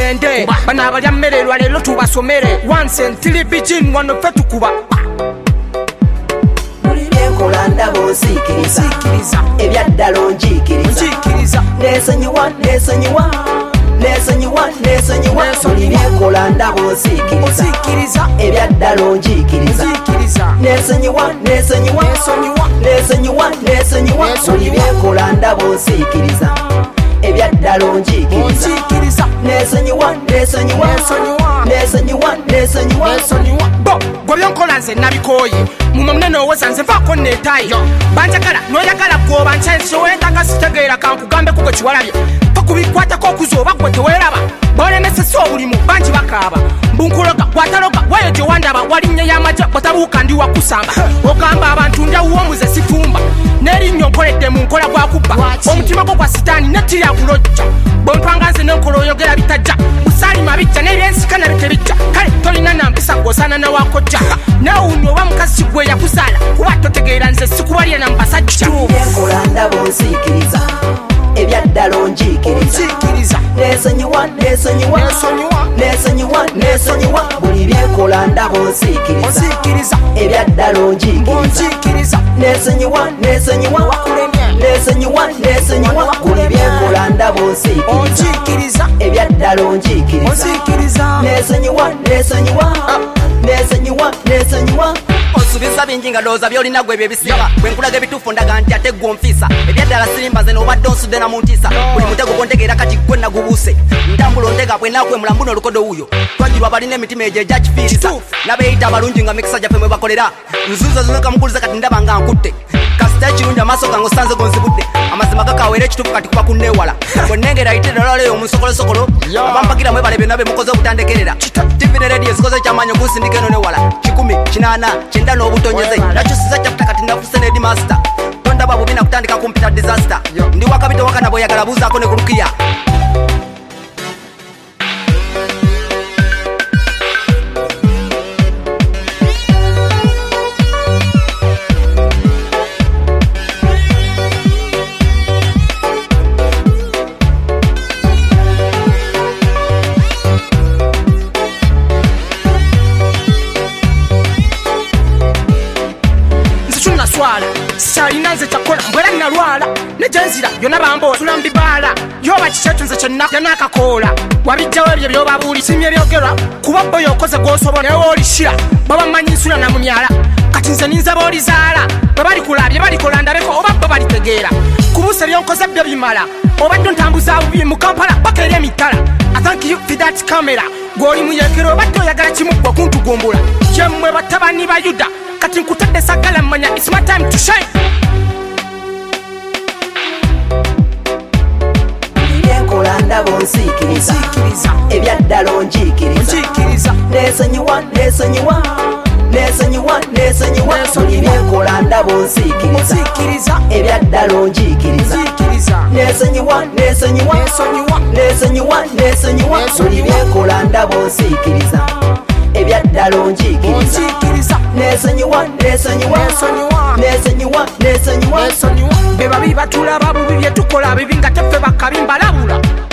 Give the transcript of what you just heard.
tugende bana abalya mmere lwa lero tubasomere once and three begin wano ffe tukuba enkola ndaba onsiikiriza ebyaddala onjiikiriza nesonyiwa olina enkola ndaba onsiikiriza ebyaddala onjiikiriza nesonyiwa olina enkola ndaba onsiikiriza ebyaddala onjiikiriza nesonyiwa bo gwe byonkola nze nabikooye mumwe munene owoza nze nvaako neetaayi banjagala noyagala gwoba nkyensi owentanga sitegeera kankugambe kugwe kiwalabyo tokubikwatako okuza oba gwe teweeraba bolemesesi obulimu bangi bakaaba mbunkuloga gwataloga weyo gye wandaba walinnya y'amagye bwetabuuka ndi wakusamba ogamba abantu njawuwo muze situmba n'erinnyo nkoledde mu nkola gwakubba omutima gwo gwa sitaani nekirya bulojja bontwanga nze n'enkola oyogera bitajja busaalima bijja n'ebyensika nabyo tebijja kale tolina nampisa ng'osaana nawakojja nawunya oba mukazi gwe yakuzaala kuba totegeera nze sikubalya na mbasajja enkola ndaba onsiikiriza ebyaddala onjiikiriza nesonyiwa buli byenkola ndaba onsiikiriza ebyaddala onjiikiriza nesonyiwa buli byenkola ndaba onsiikiriza ebyaddala onjiikiriza nesonyiwa osubiza bingi nga ndowooza byolina gwe byebisiba bwe nkulaga ebituufu ndaga nti ate gwe onfiisa ebyaddala sirimba ze n'obadde onsudde na mu ntiisa buli mutego gontegeera kati gwe nagubuuse ntambula ontega kwenakwemula mbuno olukodo wuuyo twajirwa abalina emitima egyo egyakifiiriza n'abeeyita abalungi nga mikisa gyaffe mwe bakolera nzuzo zino kamukuliza kati ndaba nga nkutte kasita ekirungi amaaso gange osanze gonzibudde amazima gakaweera ekituufu kati kuba kunneewala bwennengera ayitira olwaleyo omunsokolosokolo abampagira mwebale byonna be mukoze obutandekerera tivi ne rediyo zikoze ekyamaanyi okunsindika eno newala 1 8 9 n'obutonyeze nakyusiza kyafuta kati nafuse ne dimaster tondaba bubi nakutandika kumpita disaster ndi wakabito wakana bweyagala buuzaako ne kulukiya sikyalina nze kyakola mbwera nalwala nejenzira byonna bambosula mbibaala yoba kikyetu nze kyenna yanakakoola wabijjawo ebyo byobabuuli simye ebyogerwa kuba bo yokoze gwosobola newe olishira baba mmanyi nsula na mu myala kati nze ninze boolizaala bwe balikulabye balikola ndabeko oba bo balitegeera kubuusa ebyonkoze byo bimala obadde ntambuza bubi mu kampala paka eri emitala I thank you for that camera gw'oli muyekero obadde oyagala kimu gwe kuntugumbula yemmwe batabani ba yuda kati nkutadde sagala mmanya it's my time to shine enkola ndaba onsiikiriza ebyaddala onjiikiriza nesonyiwa buli byenkola ndaba onsiikiriza ebyaddala onjiikiriza nesonyiwa buli byenkola ndaba onsiikiriza ebyaddala onjiikiriza nesonyiwa be babi batulaba bubi bye tukola bibi nga teffe bakabimbalabula